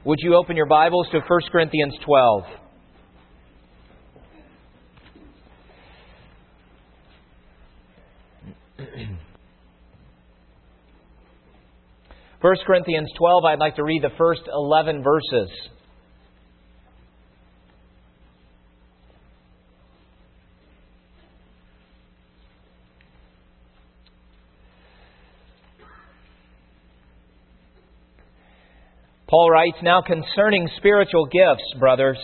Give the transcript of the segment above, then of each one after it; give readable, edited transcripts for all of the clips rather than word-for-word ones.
Would you open your Bibles to 1 Corinthians 12? First Corinthians 12, I'd like to read the first 11 verses. Paul writes, "Now concerning spiritual gifts, brothers,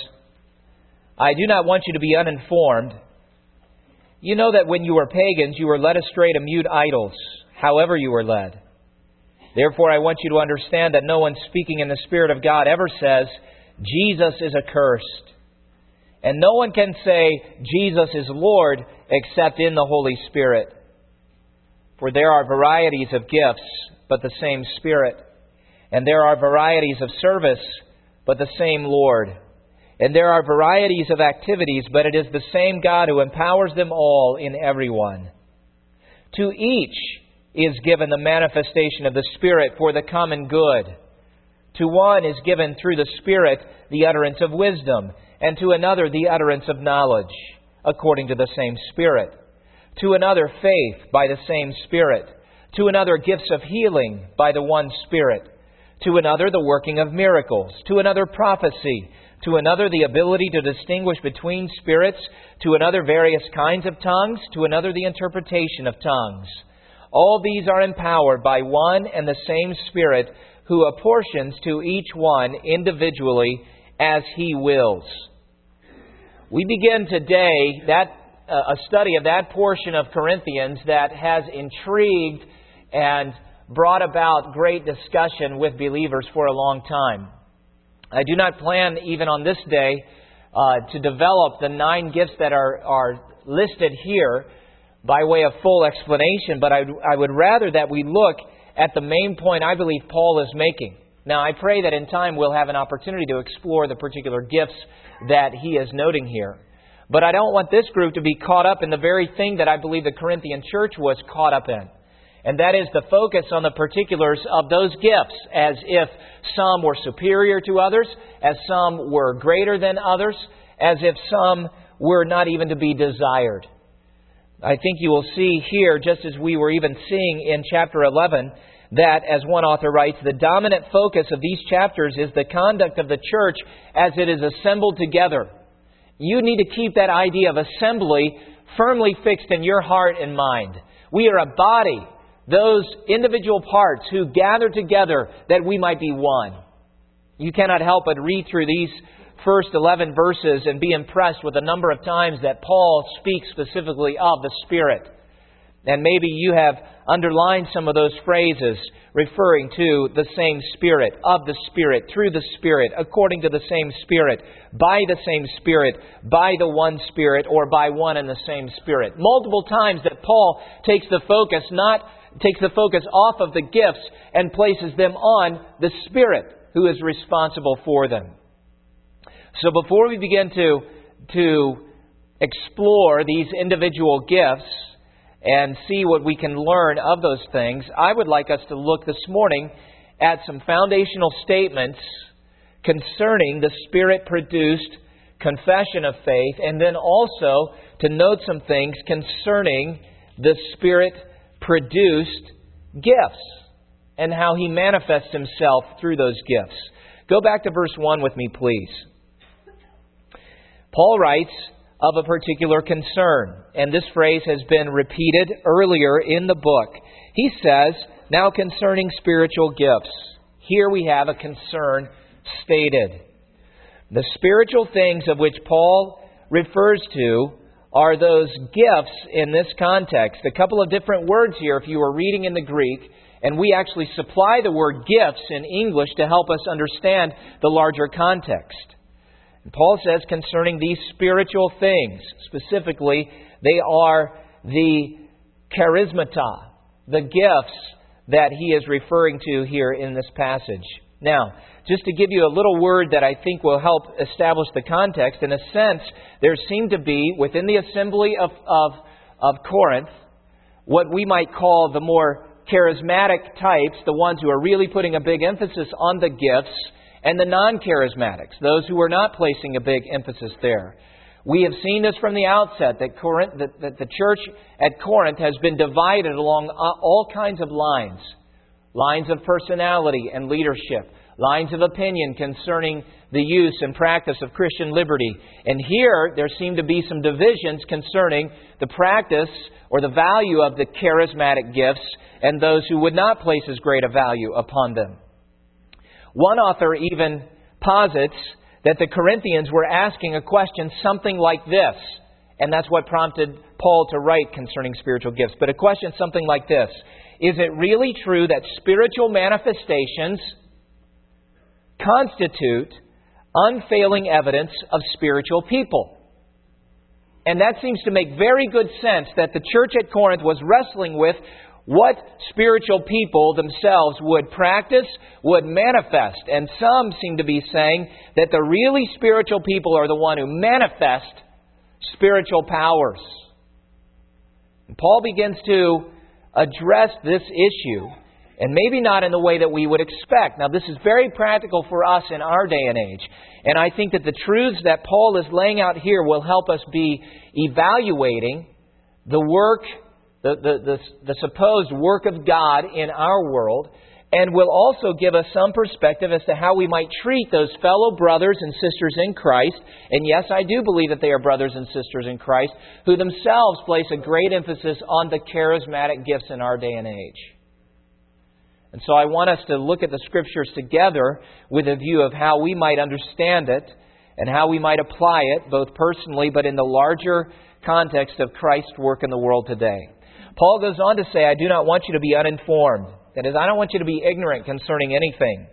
I do not want you to be uninformed. You know that when you were pagans, you were led astray to mute idols, however you were led. Therefore, I want you to understand that no one speaking in the Spirit of God ever says, 'Jesus is accursed.' And no one can say, 'Jesus is Lord,' except in the Holy Spirit. For there are varieties of gifts, but the same Spirit. And there are varieties of service, but the same Lord. And there are varieties of activities, but it is the same God who empowers them all in everyone. To each is given the manifestation of the Spirit for the common good. To one is given through the Spirit the utterance of wisdom, and to another the utterance of knowledge, according to the same Spirit. To another faith by the same Spirit. To another gifts of healing by the one Spirit. To another the working of miracles. To another prophecy. To another the ability to distinguish between spirits. To another various kinds of tongues. To another the interpretation of tongues. All these are empowered by one and the same Spirit, who apportions to each one individually as He wills." We begin today a study of that portion of Corinthians that has intrigued and brought about great discussion with believers for a long time. I do not plan, even on this day, to develop the 9 gifts that are listed here by way of full explanation, but I would rather that we look at the main point I believe Paul is making. Now, I pray that in time we'll have an opportunity to explore the particular gifts that he is noting here. But I don't want this group to be caught up in the very thing that I believe the Corinthian church was caught up in. And that is the focus on the particulars of those gifts, as if some were superior to others, as some were greater than others, as if some were not even to be desired. I think you will see here, just as we were even seeing in chapter 11, that, as one author writes, the dominant focus of these chapters is the conduct of the church as it is assembled together. You need to keep that idea of assembly firmly fixed in your heart and mind. We are a body, those individual parts who gather together that we might be one. You cannot help but read through these first 11 verses and be impressed with the number of times that Paul speaks specifically of the Spirit. And maybe you have underlined some of those phrases referring to the same Spirit, of the Spirit, through the Spirit, according to the same Spirit, by the same Spirit, by the one Spirit, or by one and the same Spirit. Multiple times that Paul takes the focus off of the gifts and places them on the Spirit who is responsible for them. So before we begin to explore these individual gifts and see what we can learn of those things, I would like us to look this morning at some foundational statements concerning the Spirit-produced confession of faith, and then also to note some things concerning the Spirit-produced gifts and how He manifests Himself through those gifts. Go back to verse 1 with me, please. Paul writes of a particular concern, and this phrase has been repeated earlier in the book. He says, "Now concerning spiritual gifts." Here we have a concern stated. The spiritual things of which Paul refers to are those gifts in this context. A couple of different words here if you were reading in the Greek, and we actually supply the word gifts in English to help us understand the larger context. And Paul says concerning these spiritual things, specifically, they are the charismata, the gifts that he is referring to here in this passage. Now, just to give you a little word that I think will help establish the context, in a sense, there seemed to be, within the assembly of Corinth, what we might call the more charismatic types, the ones who are really putting a big emphasis on the gifts, and the non-charismatics, those who were not placing a big emphasis there. We have seen this from the outset, that the church at Corinth has been divided along all kinds of lines. Lines of personality and leadership. Lines of opinion concerning the use and practice of Christian liberty. And here, there seem to be some divisions concerning the practice or the value of the charismatic gifts and those who would not place as great a value upon them. One author even posits that the Corinthians were asking a question something like this. And that's what prompted Paul to write concerning spiritual gifts. But a question something like this. Is it really true that spiritual manifestations constitute unfailing evidence of spiritual people? And that seems to make very good sense that the church at Corinth was wrestling with what spiritual people themselves would practice, would manifest. And some seem to be saying that the really spiritual people are the one who manifest spiritual powers. And Paul begins to address this issue, and maybe not in the way that we would expect. Now, this is very practical for us in our day and age. And I think that the truths that Paul is laying out here will help us be evaluating the work, the supposed work of God in our world, and will also give us some perspective as to how we might treat those fellow brothers and sisters in Christ. And yes, I do believe that they are brothers and sisters in Christ, who themselves place a great emphasis on the charismatic gifts in our day and age. And so I want us to look at the Scriptures together with a view of how we might understand it and how we might apply it, both personally but in the larger context of Christ's work in the world today. Paul goes on to say, I do not want you to be uninformed. That is, I don't want you to be ignorant concerning anything.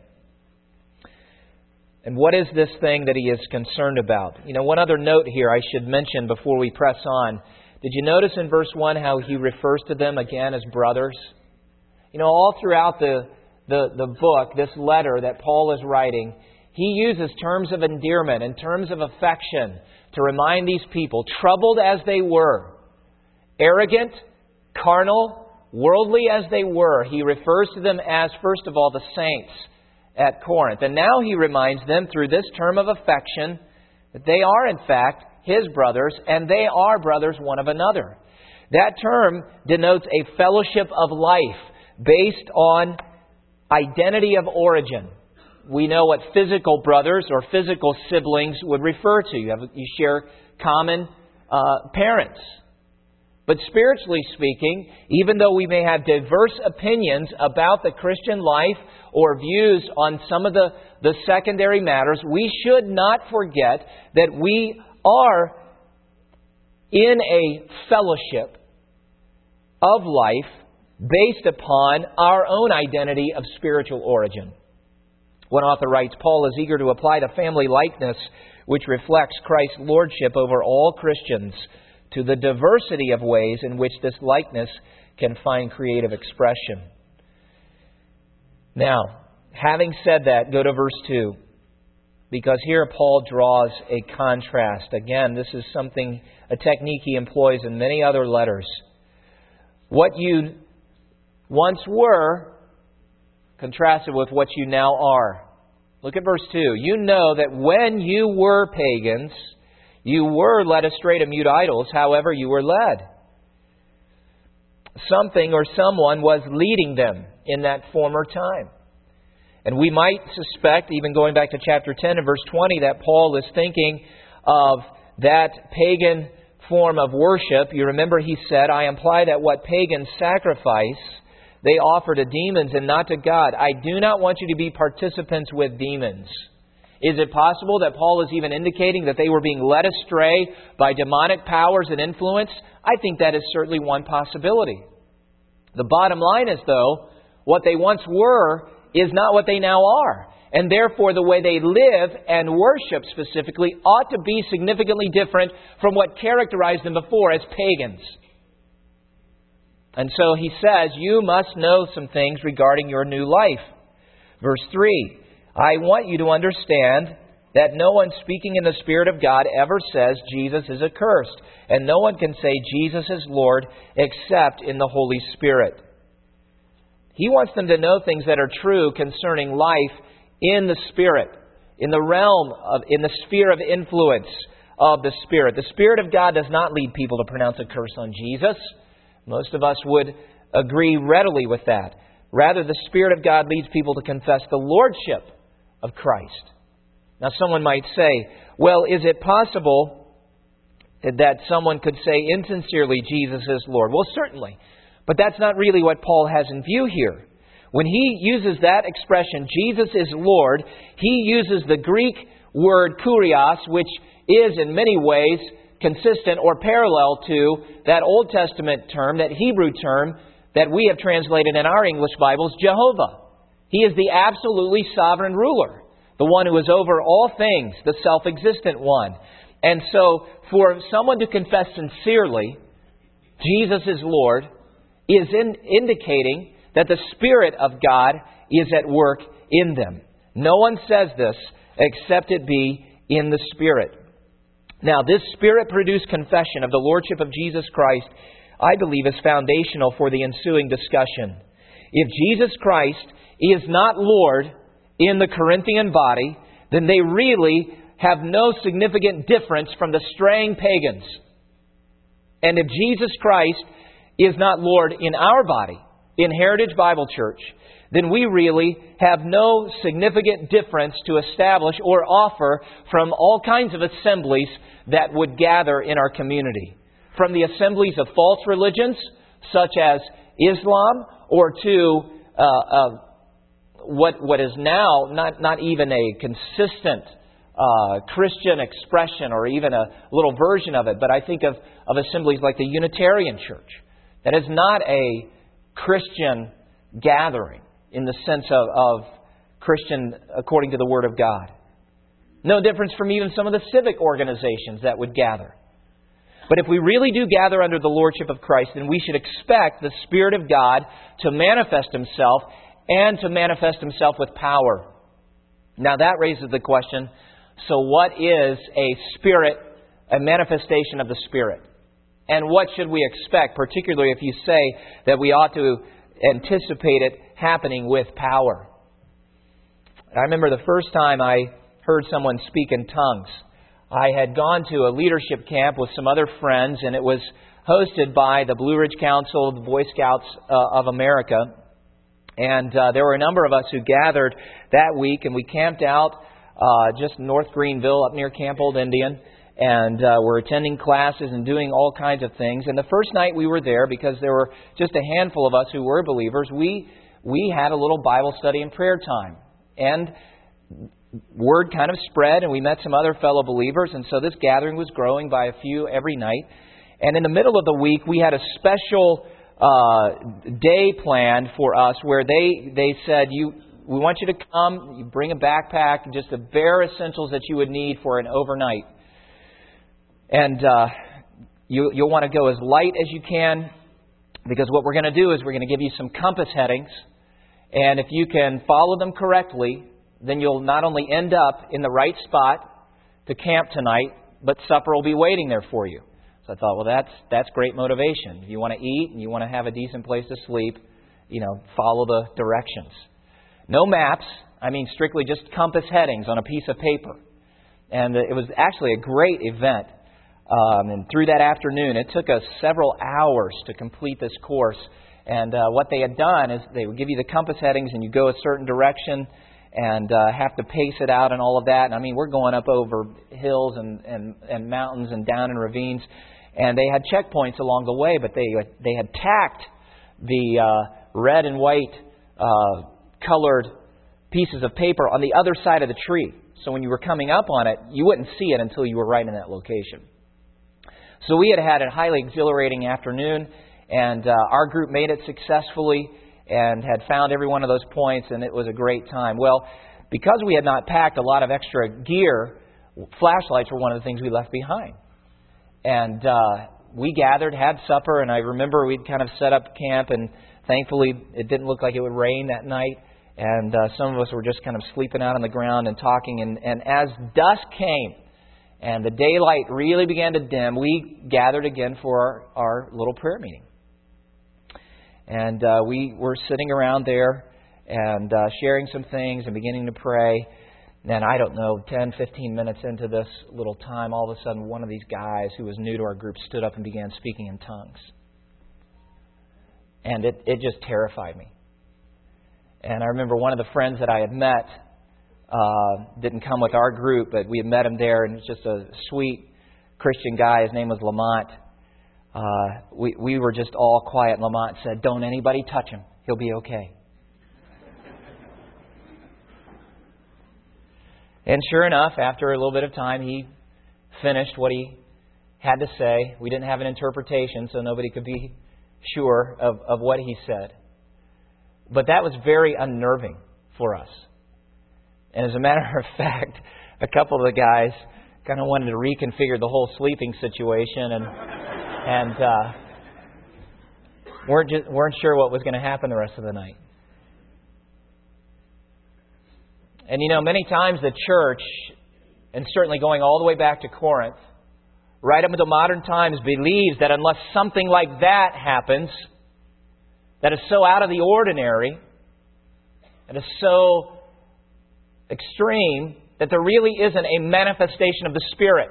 And what is this thing that he is concerned about? One other note here I should mention before we press on. Did you notice in verse 1 how he refers to them again as brothers? All throughout the book, this letter that Paul is writing, he uses terms of endearment and terms of affection to remind these people, troubled as they were, arrogant, carnal, worldly as they were, he refers to them as, first of all, the saints at Corinth. And now he reminds them through this term of affection that they are, in fact, his brothers, and they are brothers one of another. That term denotes a fellowship of life based on identity of origin. We know what physical brothers or physical siblings would refer to. You share common parents. But spiritually speaking, even though we may have diverse opinions about the Christian life or views on some of the secondary matters, we should not forget that we are in a fellowship of life based upon our own identity of spiritual origin. One author writes, Paul is eager to apply the family likeness which reflects Christ's lordship over all Christians to the diversity of ways in which this likeness can find creative expression. Now, having said that, go to verse 2. Because here Paul draws a contrast. Again, this is a technique he employs in many other letters. What you once were contrasted with what you now are. Look at verse 2. You know that when you were pagans, you were led astray to mute idols, however you were led. Something or someone was leading them in that former time. And we might suspect, even going back to chapter 10 and verse 20, that Paul is thinking of that pagan form of worship. You remember he said, I imply that what pagans sacrifice, they offer to demons and not to God. I do not want you to be participants with demons. Is it possible that Paul is even indicating that they were being led astray by demonic powers and influence? I think that is certainly one possibility. The bottom line is, though, what they once were is not what they now are. And therefore, the way they live and worship specifically ought to be significantly different from what characterized them before as pagans. And so he says, you must know some things regarding your new life. Verse 3, I want you to understand that no one speaking in the Spirit of God ever says Jesus is accursed. And no one can say Jesus is Lord except in the Holy Spirit. He wants them to know things that are true concerning life in the Spirit, in the realm of, in the sphere of influence of the Spirit. The Spirit of God does not lead people to pronounce a curse on Jesus. Most of us would agree readily with that. Rather, the Spirit of God leads people to confess the Lordship of Christ. Now, someone might say, well, is it possible that someone could say insincerely, Jesus is Lord? Well, certainly. But that's not really what Paul has in view here. When he uses that expression, Jesus is Lord, he uses the Greek word kurios, which is in many ways consistent or parallel to that Old Testament term, that Hebrew term that we have translated in our English Bibles, Jehovah. He is the absolutely sovereign ruler, the one who is over all things, the self-existent one. And so for someone to confess sincerely, Jesus is Lord, is indicating that the Spirit of God is at work in them. No one says this except it be in the Spirit. Now, this Spirit-produced confession of the Lordship of Jesus Christ, I believe, is foundational for the ensuing discussion. If Jesus Christ is not Lord in the Corinthian body, then they really have no significant difference from the straying pagans. And if Jesus Christ is not Lord in our body, in Heritage Bible Church, then we really have no significant difference to establish or offer from all kinds of assemblies that would gather in our community. From the assemblies of false religions, such as Islam, or to what is now not even a consistent Christian expression or even a little version of it, but I think of assemblies like the Unitarian Church. That is not a Christian gathering in the sense of Christian according to the Word of God. No difference from even some of the civic organizations that would gather. But if we really do gather under the Lordship of Christ, then we should expect the Spirit of God to manifest Himself and to manifest Himself with power. Now that raises the question, so what is a manifestation of the Spirit? And what should we expect, particularly if you say that we ought to anticipate it happening with power? I remember the first time I heard someone speak in tongues. I had gone to a leadership camp with some other friends, and it was hosted by the Blue Ridge Council, the Boy Scouts of America. And there were a number of us who gathered that week, and we camped out just north Greenville, up near Camp Old Indian. And we're attending classes and doing all kinds of things. And the first night we were there, because there were just a handful of us who were believers, we had a little Bible study and prayer time. And word kind of spread, and we met some other fellow believers. And so this gathering was growing by a few every night. And in the middle of the week, we had a special day planned for us where they said, we want you to come, you bring a backpack, and just the bare essentials that you would need for an overnight. And you'll want to go as light as you can, because what we're going to do is we're going to give you some compass headings. And if you can follow them correctly, then you'll not only end up in the right spot to camp tonight, but supper will be waiting there for you. So I thought, well, that's great motivation. If you want to eat and you want to have a decent place to sleep, follow the directions. No maps. I mean, strictly just compass headings on a piece of paper. And it was actually a great event. And through that afternoon, it took us several hours to complete this course. And what they had done is they would give you the compass headings and you go a certain direction and have to pace it out and all of that. And I mean, we're going up over hills and mountains and down in ravines. And they had checkpoints along the way, but they had tacked the red and white colored pieces of paper on the other side of the tree. So when you were coming up on it, you wouldn't see it until you were right in that location. So we had a highly exhilarating afternoon, and our group made it successfully and had found every one of those points, and it was a great time. Well, because we had not packed a lot of extra gear, flashlights were one of the things we left behind. And we gathered, had supper, and I remember we'd kind of set up camp, and thankfully it didn't look like it would rain that night. And some of us were just kind of sleeping out on the ground and talking. And as dusk came and the daylight really began to dim, we gathered again for our little prayer meeting. And we were sitting around there, and sharing some things and beginning to pray. And then, I don't know, 10, 15 minutes into this little time, all of a sudden one of these guys who was new to our group stood up and began speaking in tongues. And it just terrified me. And I remember one of the friends that I had met didn't come with our group, but we had met him there, and he was just a sweet Christian guy. His name was Lamont. We were just all quiet. Lamont said, "Don't anybody touch him. He'll be okay." And sure enough, after a little bit of time, he finished what he had to say. We didn't have an interpretation, so nobody could be sure of what he said. But that was very unnerving for us. And as a matter of fact, a couple of the guys kind of wanted to reconfigure the whole sleeping situation and weren't sure what was going to happen the rest of the night. And you know, many times the church, and certainly going all the way back to Corinth, right up until modern times, believes that unless something like that happens, that is so out of the ordinary, that is so extreme, that there really isn't a manifestation of the Spirit.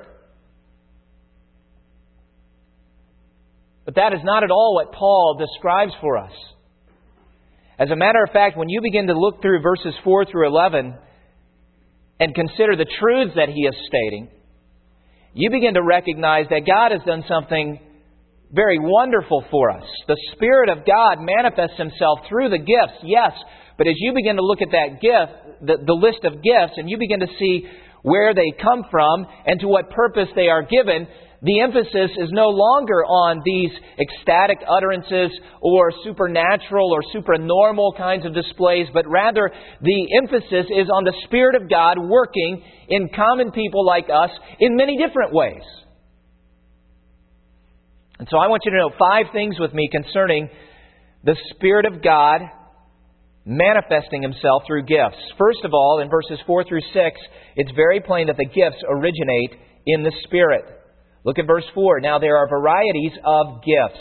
But that is not at all what Paul describes for us. As a matter of fact, when you begin to look through verses 4 through 11 and consider the truths that he is stating, you begin to recognize that God has done something very wonderful for us. The Spirit of God manifests Himself through the gifts, yes, but as you begin to look at that gift, the list of gifts, and you begin to see where they come from and to what purpose they are given, the emphasis is no longer on these ecstatic utterances or supernatural or supernormal kinds of displays, but rather the emphasis is on the Spirit of God working in common people like us in many different ways. And so I want you to know 5 things with me concerning the Spirit of God manifesting Himself through gifts. First of all, in verses 4 through 6, it's very plain that the gifts originate in the Spirit. Look at verse 4. Now there are varieties of gifts.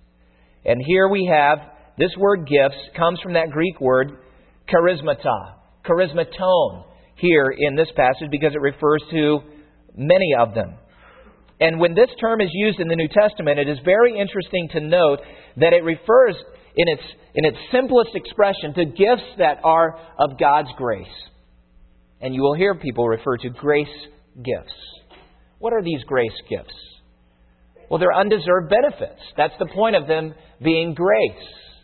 And here we have, this word gifts comes from that Greek word charismata, charismaton, here in this passage because it refers to many of them. And when this term is used in the New Testament, it is very interesting to note that it refers in its simplest expression to gifts that are of God's grace. And you will hear people refer to grace gifts. What are these grace gifts? Well, they're undeserved benefits. That's the point of them being grace.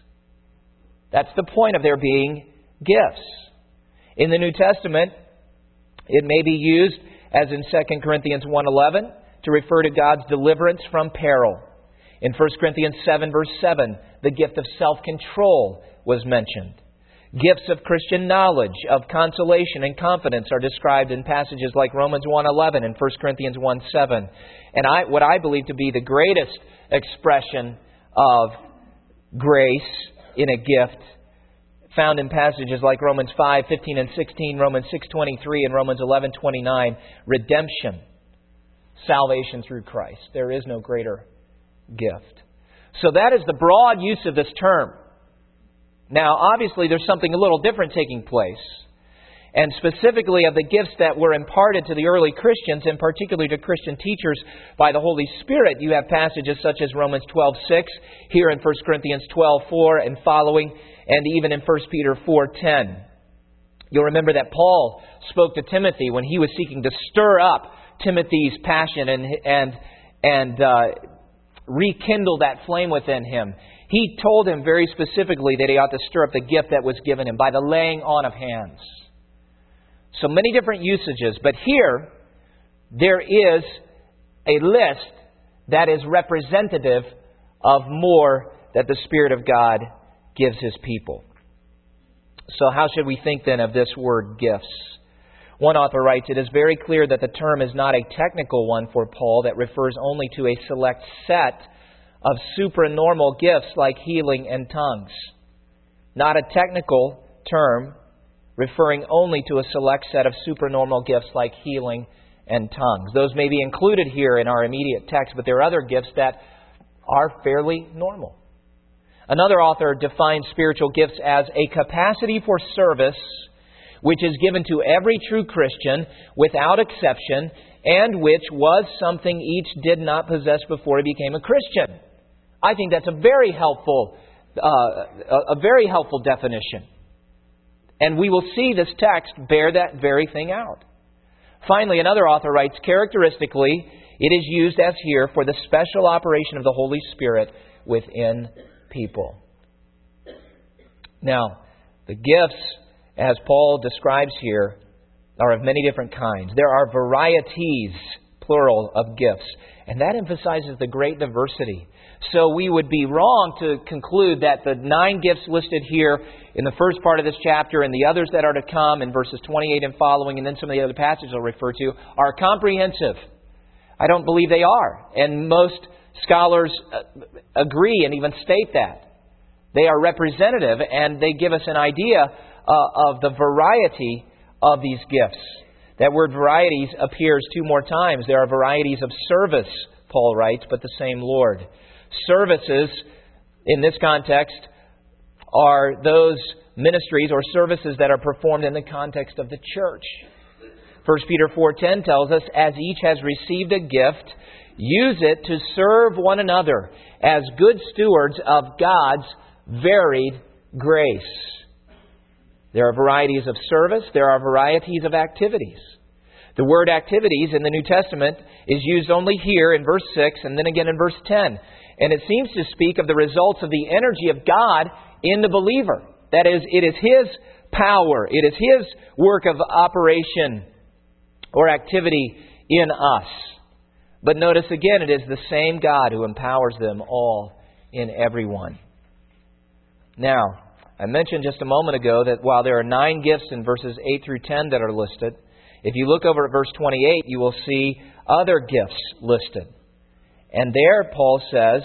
That's the point of their being gifts. In the New Testament, it may be used, as in 2 Corinthians 1:11, to refer to God's deliverance from peril. In 1 Corinthians 7, verse 7, the gift of self-control was mentioned. Gifts of Christian knowledge, of consolation and confidence are described in passages like Romans 1:11 and 1 Corinthians 1:7. And what I believe to be the greatest expression of grace in a gift found in passages like Romans 5:15 and 16, Romans 6:23 and Romans 11:29, redemption, salvation through Christ. There is no greater gift. So that is the broad use of this term. Now, obviously, there's something a little different taking place. And specifically of the gifts that were imparted to the early Christians, and particularly to Christian teachers by the Holy Spirit, you have passages such as Romans 12:6, here in 1 Corinthians 12:4 and following, and even in 1 Peter 4:10. You'll remember that Paul spoke to Timothy when he was seeking to stir up Timothy's passion and rekindle that flame within him. He told him very specifically that he ought to stir up the gift that was given him by the laying on of hands. So many different usages. But here, there is a list that is representative of more that the Spirit of God gives His people. So how should we think then of this word gifts? One author writes, "It is very clear that the term is not a technical one for Paul that refers only to a select set of supranormal gifts like healing and tongues. Not a technical term referring only to a select set of supranormal gifts like healing and tongues. Those may be included here in our immediate text, but there are other gifts that are fairly normal. Another author defines spiritual gifts as a capacity for service which is given to every true Christian without exception, and which was something each did not possess before he became a Christian. I think that's a very helpful definition. And we will see this text bear that very thing out. Finally, another author writes, characteristically, it is used as here for the special operation of the Holy Spirit within people. Now, the gifts, as Paul describes here, are of many different kinds. There are varieties, plural, of gifts. And that emphasizes the great diversity. So we would be wrong to conclude that the 9 gifts listed here in the first part of this chapter and the others that are to come in verses 28 and following, and then some of the other passages I'll refer to, are comprehensive. I don't believe they are. And most scholars agree and even state that. They are representative, and they give us an idea of the variety of these gifts. That word varieties appears 2 more times. There are varieties of service, Paul writes, but the same Lord. Services, in this context, are those ministries or services that are performed in the context of the church. 1 Peter 4:10 tells us, as each has received a gift, use it to serve one another as good stewards of God's varied grace. There are varieties of service. There are varieties of activities. The word activities in the New Testament is used only here in verse 6 and then again in verse 10. And it seems to speak of the results of the energy of God in the believer. That is, it is His power. It is His work of operation or activity in us. But notice again, it is the same God who empowers them all in everyone. Now, I mentioned just a moment ago that while there are 9 gifts in verses 8 through 10 that are listed, if you look over at verse 28, you will see other gifts listed. And there, Paul says,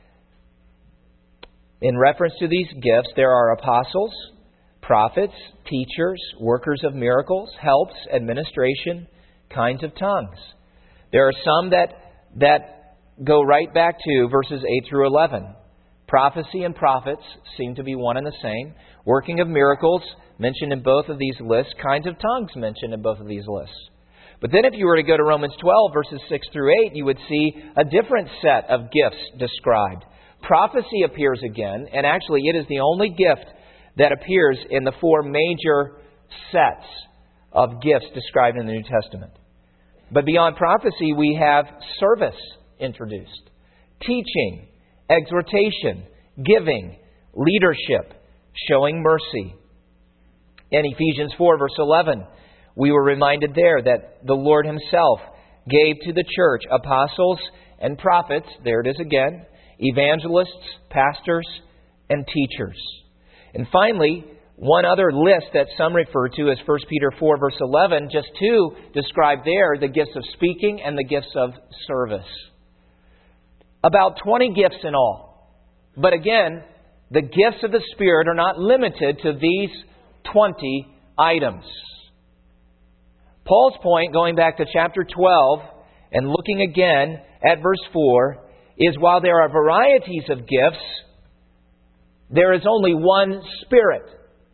in reference to these gifts, there are apostles, prophets, teachers, workers of miracles, helps, administration, kinds of tongues. There are some that go right back to verses 8 through 11. Prophecy and prophets seem to be one and the same. Working of miracles mentioned in both of these lists. Kinds of tongues mentioned in both of these lists. But then if you were to go to Romans 12, verses 6 through 8, you would see a different set of gifts described. Prophecy appears again, and actually it is the only gift that appears in the 4 major sets of gifts described in the New Testament. But beyond prophecy, we have service introduced. Teaching, exhortation, giving, leadership, showing mercy. In Ephesians 4, verse 11, we were reminded there that the Lord Himself gave to the church apostles and prophets, there it is again, evangelists, pastors, and teachers. And finally, one other list that some refer to is 1 Peter 4, verse 11, just 2 describe there the gifts of speaking and the gifts of service. About 20 gifts in all. But again, the gifts of the Spirit are not limited to these 20 items. Paul's point, going back to chapter 12 and looking again at verse 4, is while there are varieties of gifts, there is only one Spirit.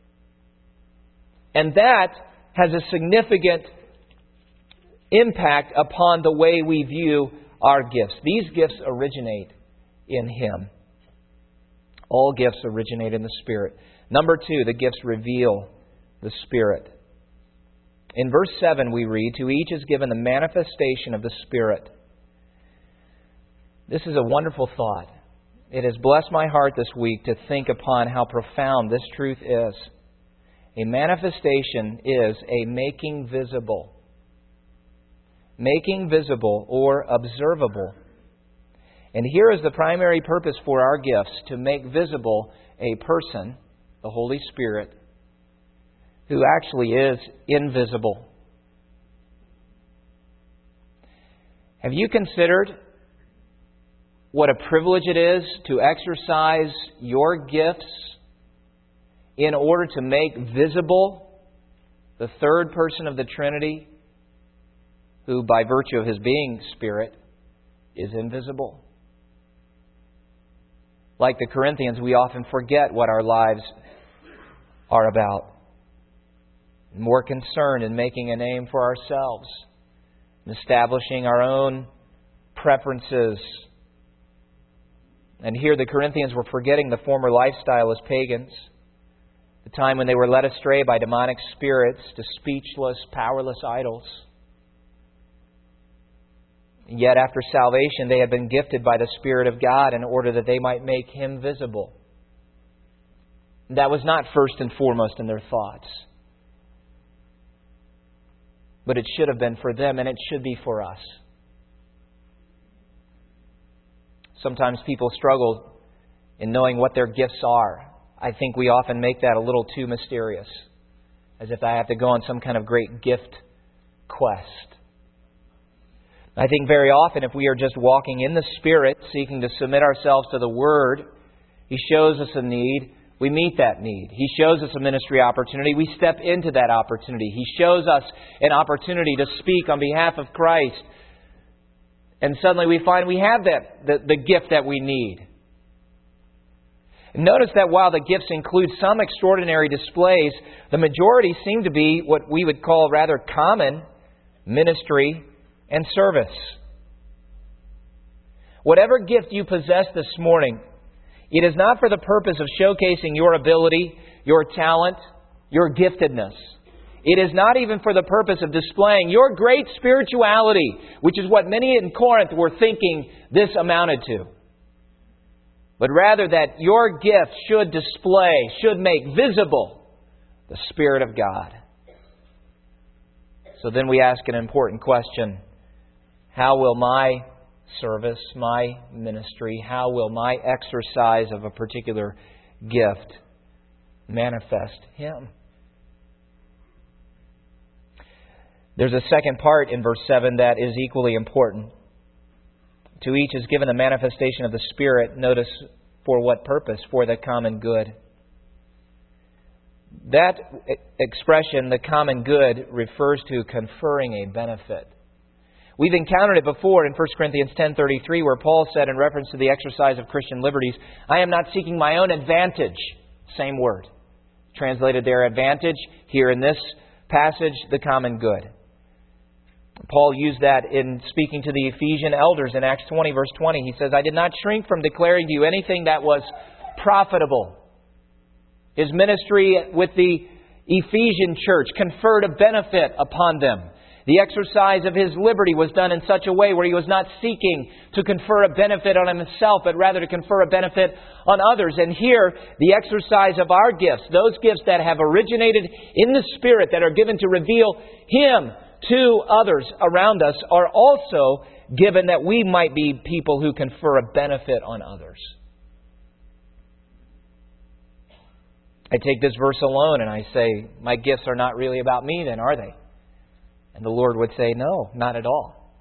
And that has a significant impact upon the way we view our gifts. These gifts originate in Him. All gifts originate in the Spirit. Number 2, the gifts reveal the Spirit. In verse 7 we read, to each is given the manifestation of the Spirit. This is a wonderful thought. It has blessed my heart this week to think upon how profound this truth is. A manifestation is a making visible. Making visible or observable. And here is the primary purpose for our gifts, to make visible a person, the Holy Spirit, who actually is invisible. Have you considered what a privilege it is to exercise your gifts in order to make visible the third person of the Trinity, who by virtue of His being Spirit is invisible? like the Corinthians, we often forget what our lives are about. More concerned in making a name for ourselves, in establishing our own preferences. And here the Corinthians were forgetting the former lifestyle as pagans, the time when they were led astray by demonic spirits to speechless, powerless idols. And yet after salvation they had been gifted by the Spirit of God in order that they might make Him visible. That was not first and foremost in their thoughts. But it should have been for them, and it should be for us. Sometimes people struggle in knowing what their gifts are. I think we often make that a little too mysterious, as if I have to go on some kind of great gift quest. I think very often if we are just walking in the Spirit, seeking to submit ourselves to the Word, He shows us a need. We meet that need. He shows us a ministry opportunity. We step into that opportunity. He shows us an opportunity to speak on behalf of Christ. And suddenly we find we have the gift that we need. And notice that while the gifts include some extraordinary displays, the majority seem to be what we would call rather common ministry and service. Whatever gift you possess this morning, it is not for the purpose of showcasing your ability, your talent, your giftedness. It is not even for the purpose of displaying your great spirituality, which is what many in Corinth were thinking this amounted to. But rather that your gift should display, should make visible the Spirit of God. So then we ask an important question. How will my service, my ministry, how will my exercise of a particular gift manifest Him? There's a second part in verse 7 that is equally important. To each is given a manifestation of the Spirit. Notice for what purpose? For the common good. That expression, the common good, refers to conferring a benefit. We've encountered it before in 1 Corinthians 10:33, where Paul said in reference to the exercise of Christian liberties, I am not seeking my own advantage. Same word. Translated there, advantage. Here in this passage, the common good. Paul used that in speaking to the Ephesian elders in Acts 20, verse 20. He says, I did not shrink from declaring to you anything that was profitable. His ministry with the Ephesian church conferred a benefit upon them. The exercise of his liberty was done in such a way where he was not seeking to confer a benefit on himself, but rather to confer a benefit on others. And here, the exercise of our gifts, those gifts that have originated in the Spirit, that are given to reveal Him to others around us, are also given that we might be people who confer a benefit on others. I take this verse alone and I say, my gifts are not really about me then, are they? And the Lord would say, no, not at all.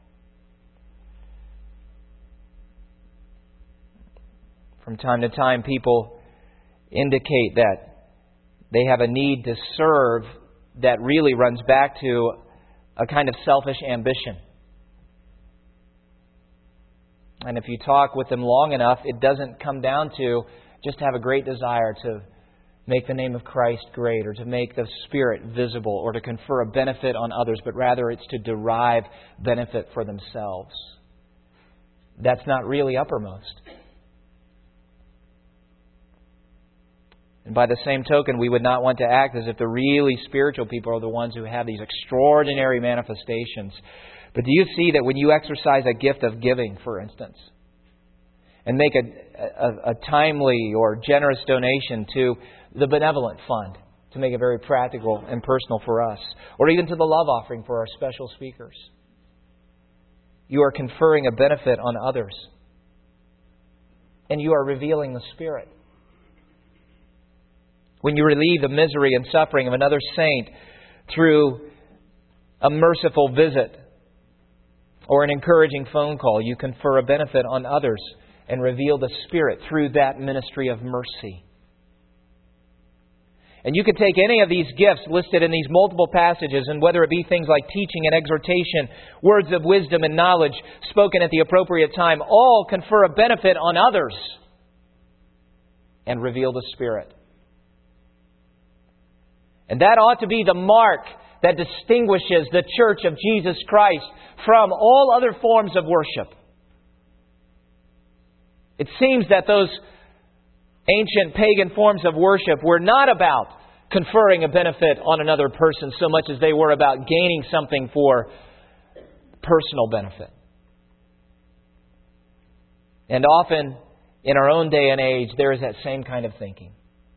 From time to time, people indicate that they have a need to serve that really runs back to a kind of selfish ambition. And if you talk with them long enough, it doesn't come down to just have a great desire to make the name of Christ great, or to make the Spirit visible, or to confer a benefit on others, but rather it's to derive benefit for themselves. That's not really uppermost. And by the same token, we would not want to act as if the really spiritual people are the ones who have these extraordinary manifestations. But do you see that when you exercise a gift of giving, for instance, and make a timely or generous donation to the benevolent fund, to make it very practical and personal for us, or even to the love offering for our special speakers, you are conferring a benefit on others. And you are revealing the Spirit. When you relieve the misery and suffering of another saint through a merciful visit or an encouraging phone call, you confer a benefit on others and reveal the Spirit through that ministry of mercy. And you could take any of these gifts listed in these multiple passages, and whether it be things like teaching and exhortation, words of wisdom and knowledge spoken at the appropriate time, all confer a benefit on others. and reveal the Spirit. And that ought to be the mark that distinguishes the Church of Jesus Christ from all other forms of worship. It seems that those ancient pagan forms of worship were not about conferring a benefit on another person so much as they were about gaining something for personal benefit. And often, in our own day and age, there is that same kind of thinking.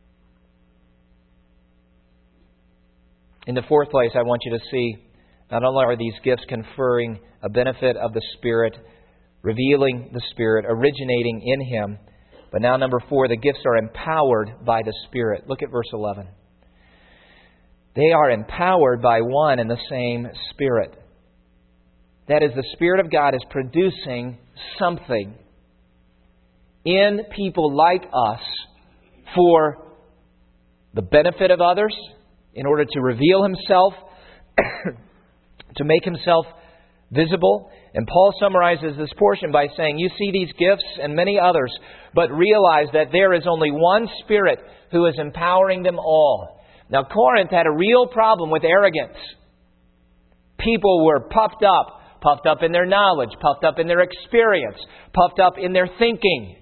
In the fourth place, I want you to see, not only are these gifts conferring a benefit of the Spirit, revealing the Spirit, originating in Him, but now number 4, the gifts are empowered by the Spirit. Look at verse 11. They are empowered by one and the same Spirit. That is, the Spirit of God is producing something in people like us for the benefit of others, in order to reveal Himself, to make Himself visible. And Paul summarizes this portion by saying, you see these gifts and many others, but realize that there is only one Spirit who is empowering them all. Now, Corinth had a real problem with arrogance. People were puffed up in their knowledge, puffed up in their experience, puffed up in their thinking.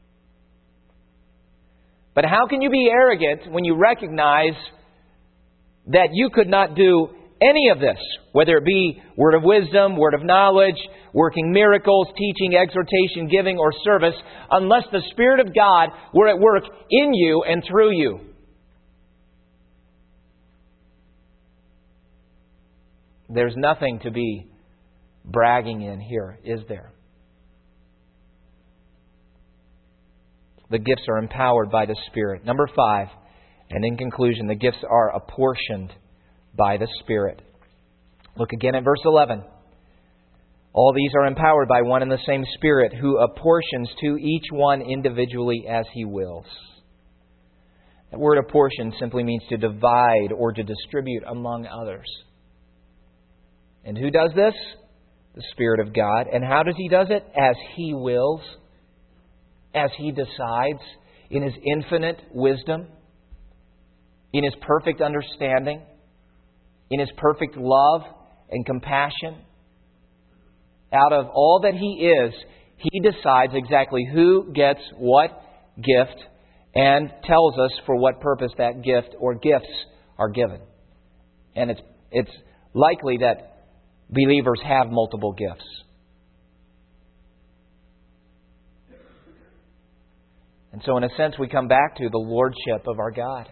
But how can you be arrogant when you recognize that you could not do any of this, whether it be word of wisdom, word of knowledge, working miracles, teaching, exhortation, giving, or service, unless the Spirit of God were at work in you and through you? There's nothing to be bragging in here, is there? The gifts are empowered by the Spirit. Number 5, and in conclusion, the gifts are apportioned by the Spirit. Look again at verse 11. All these are empowered by one and the same Spirit, who apportions to each one individually as He wills. The word apportion simply means to divide or to distribute among others. And who does this? The Spirit of God. And how does He does it? As He wills, as He decides, in His infinite wisdom, in His perfect understanding, in His perfect love and compassion. Out of all that He is, He decides exactly who gets what gift and tells us for what purpose that gift or gifts are given. And it's likely that believers have multiple gifts. And so in a sense we come back to the lordship of our God.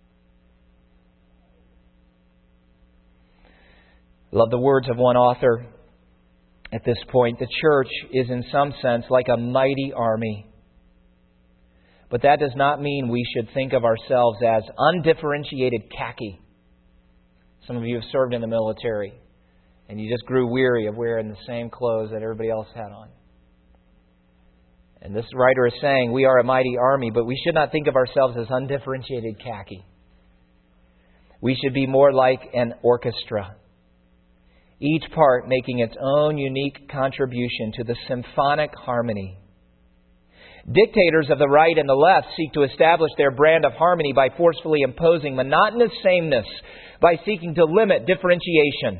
I love the words of one author at this point. The church is in some sense like a mighty army. But that does not mean we should think of ourselves as undifferentiated khaki. Some of you have served in the military and you just grew weary of wearing the same clothes that everybody else had on. And this writer is saying we are a mighty army, but we should not think of ourselves as undifferentiated khaki. We should be more like an orchestra, each part making its own unique contribution to the symphonic harmony. Dictators of the right and the left seek to establish their brand of harmony by forcefully imposing monotonous sameness, by seeking to limit differentiation.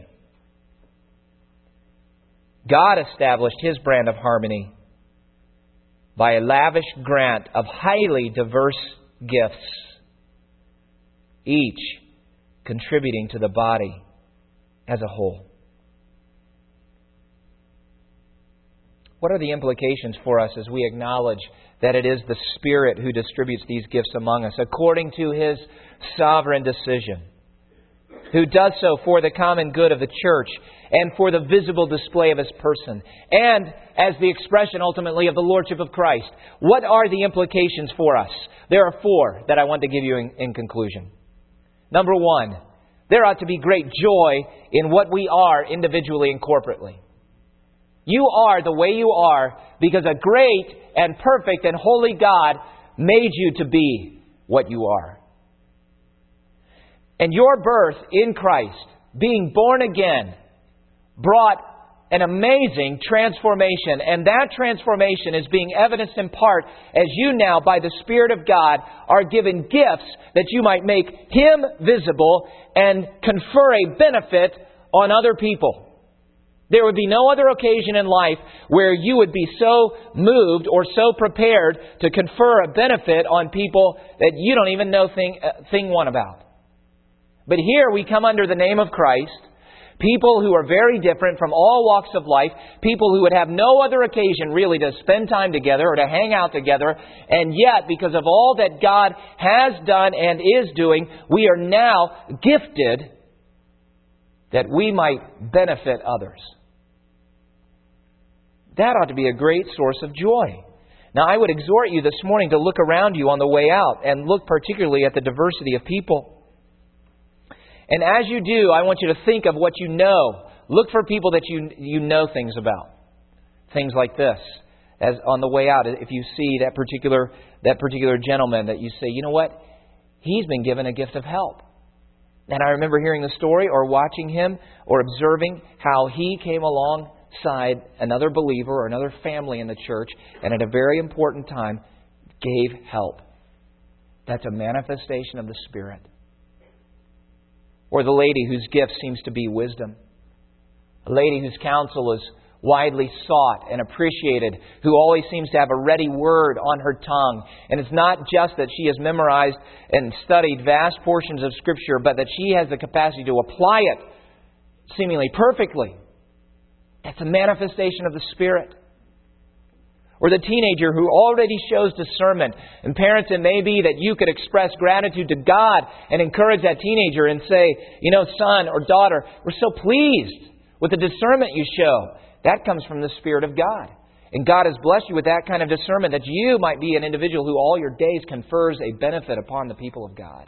God established His brand of harmony by a lavish grant of highly diverse gifts, each contributing to the body as a whole. What are the implications for us as we acknowledge that it is the Spirit who distributes these gifts among us according to His sovereign decision, who does so for the common good of the church and for the visible display of His person, and as the expression ultimately of the Lordship of Christ? What are the implications for us? There are 4 that I want to give you in conclusion. Number 1, there ought to be great joy in what we are individually and corporately. You are the way you are because a great and perfect and holy God made you to be what you are. And your birth in Christ, being born again, brought an amazing transformation. And that transformation is being evidenced in part as you now, by the Spirit of God, are given gifts that you might make Him visible and confer a benefit on other people. There would be no other occasion in life where you would be so moved or so prepared to confer a benefit on people that you don't even know thing one about. But here we come under the name of Christ, people who are very different from all walks of life, people who would have no other occasion really to spend time together or to hang out together, and yet because of all that God has done and is doing, we are now gifted that we might benefit others. That ought to be a great source of joy. Now, I would exhort you this morning to look around you on the way out and look particularly at the diversity of people. And as you do, I want you to think of what you know. Look for people that you know things about. Things like this. As on the way out, if you see that particular gentleman that you say, you know what? He's been given a gift of help. And I remember hearing the story or watching him or observing how he came alongside another believer or another family in the church and at a very important time gave help. That's a manifestation of the Spirit. Or the lady whose gift seems to be wisdom. A lady whose counsel is widely sought and appreciated, who always seems to have a ready word on her tongue. And it's not just that she has memorized and studied vast portions of Scripture, but that she has the capacity to apply it seemingly perfectly. That's a manifestation of the Spirit. Or the teenager who already shows discernment. And parents, it may be that you could express gratitude to God and encourage that teenager and say, you know, son or daughter, we're so pleased with the discernment you show. That comes from the Spirit of God. And God has blessed you with that kind of discernment that you might be an individual who all your days confers a benefit upon the people of God.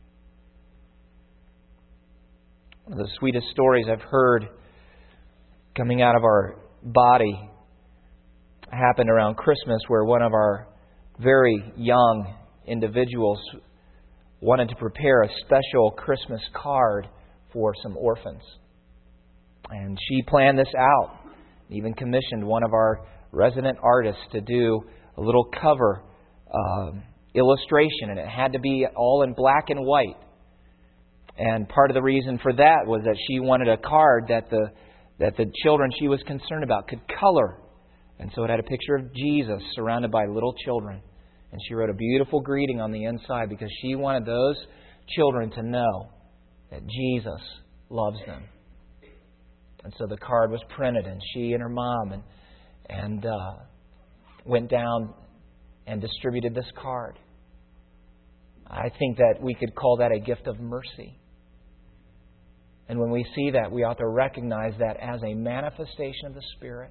One of the sweetest stories I've heard coming out of our body happened around Christmas, where one of our very young individuals wanted to prepare a special Christmas card for some orphans. And she planned this out, even commissioned one of our resident artists to do a little cover illustration, and it had to be all in black and white. And part of the reason for that was that she wanted a card that the children she was concerned about could color. And so it had a picture of Jesus surrounded by little children. And she wrote a beautiful greeting on the inside because she wanted those children to know that Jesus loves them. And so the card was printed, and she and her mom and went down and distributed this card. I think that we could call that a gift of mercy. And when we see that, we ought to recognize that as a manifestation of the Spirit.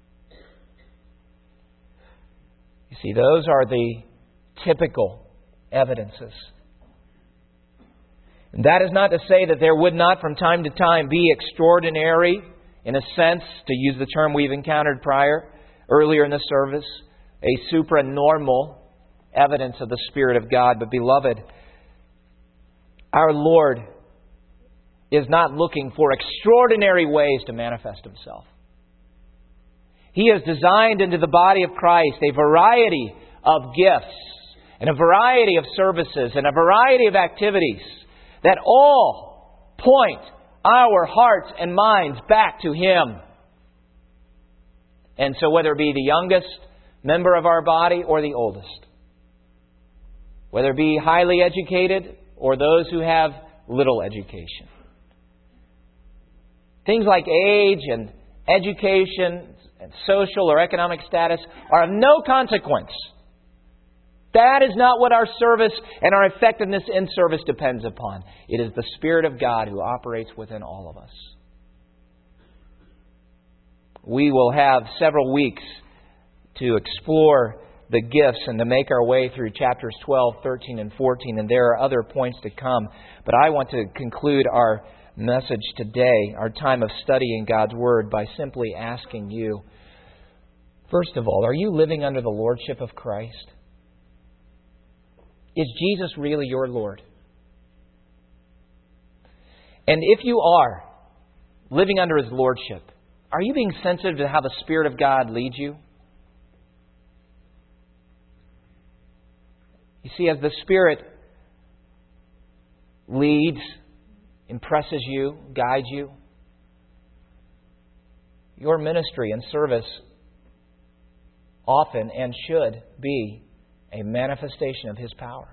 You see, those are the typical evidences. And that is not to say that there would not from time to time be extraordinary, in a sense, to use the term we've encountered earlier in the service, a supranormal evidence of the Spirit of God. But beloved, our Lord is not looking for extraordinary ways to manifest Himself. He has designed into the body of Christ a variety of gifts and a variety of services and a variety of activities that all point our hearts and minds back to Him. And so whether it be the youngest member of our body or the oldest, whether it be highly educated or those who have little education, things like age and education and social or economic status are of no consequence. That is not what our service and our effectiveness in service depends upon. It is the Spirit of God who operates within all of us. We will have several weeks to explore the gifts and to make our way through chapters 12, 13, and 14. And there are other points to come. But I want to conclude our message today, our time of studying God's Word, by simply asking you, first of all, are you living under the Lordship of Christ? Is Jesus really your Lord? And if you are living under His Lordship, Are you being sensitive to how the Spirit of God leads you? You see, as the Spirit leads, impresses you, guides you, your ministry and service often and should be a manifestation of His power.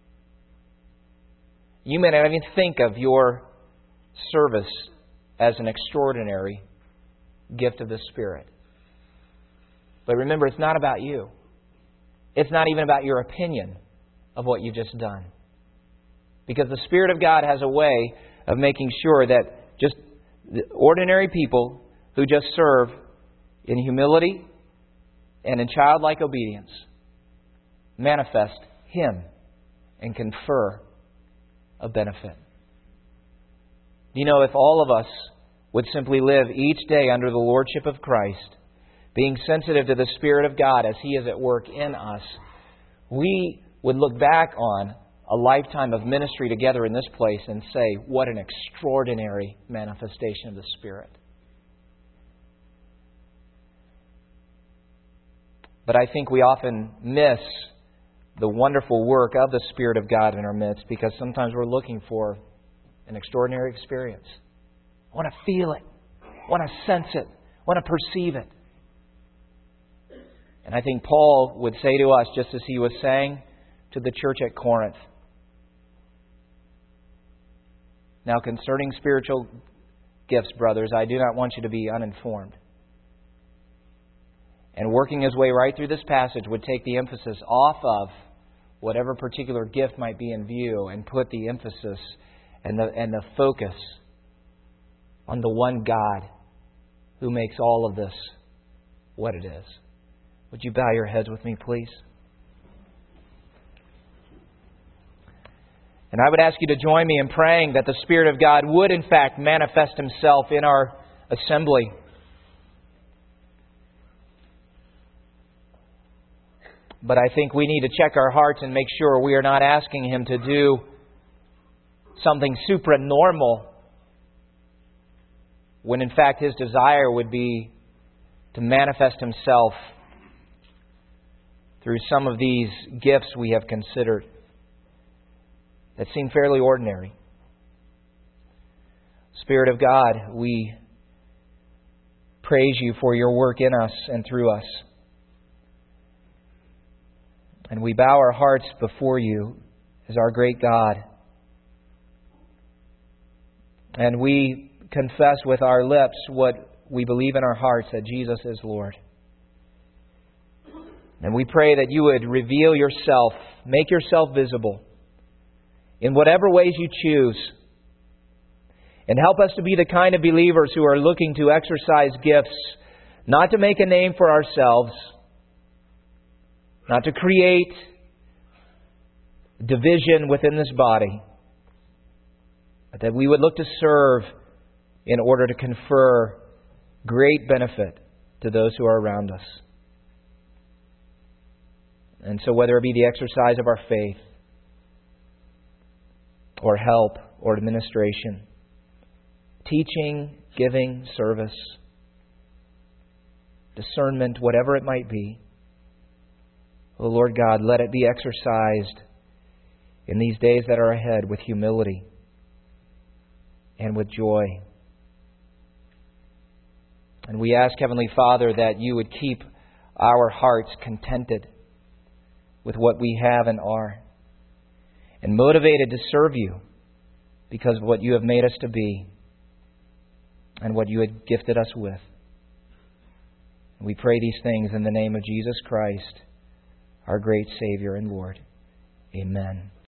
You may not even think of your service as an extraordinary gift of the Spirit. But remember, it's not about you. It's not even about your opinion of what you've just done. Because the Spirit of God has a way of making sure that just the ordinary people who just serve in humility and in childlike obedience manifest Him and confer a benefit. You know, if all of us would simply live each day under the Lordship of Christ, being sensitive to the Spirit of God as He is at work in us, we would look back on a lifetime of ministry together in this place and say, what an extraordinary manifestation of the Spirit. But I think we often miss the wonderful work of the Spirit of God in our midst because sometimes we're looking for an extraordinary experience. I want to feel it. I want to sense it. I want to perceive it. And I think Paul would say to us, just as he was saying to the church at Corinth, now concerning spiritual gifts, brothers, I do not want you to be uninformed. And working his way right through this passage would take the emphasis off of whatever particular gift might be in view and put the emphasis and the focus on the one God who makes all of this what it is. Would you bow your heads with me, please? And I would ask you to join me in praying that the Spirit of God would in fact manifest Himself in our assembly. But I think we need to check our hearts and make sure we are not asking Him to do something supranormal when in fact His desire would be to manifest Himself through some of these gifts we have considered that seem fairly ordinary. Spirit of God, we praise You for Your work in us and through us. And we bow our hearts before You as our great God. And we confess with our lips what we believe in our hearts, that Jesus is Lord. And we pray that You would reveal Yourself, make Yourself visible in whatever ways You choose. And help us to be the kind of believers who are looking to exercise gifts, not to make a name for ourselves, not to create division within this body, but that we would look to serve in order to confer great benefit to those who are around us. And so whether it be the exercise of our faith, or help, or administration, teaching, giving, service, discernment, whatever it might be, oh Lord God, let it be exercised in these days that are ahead with humility and with joy. And we ask, Heavenly Father, that You would keep our hearts contented with what we have and are, and motivated to serve You because of what You have made us to be and what You had gifted us with. And we pray these things in the name of Jesus Christ, our great Savior and Lord. Amen.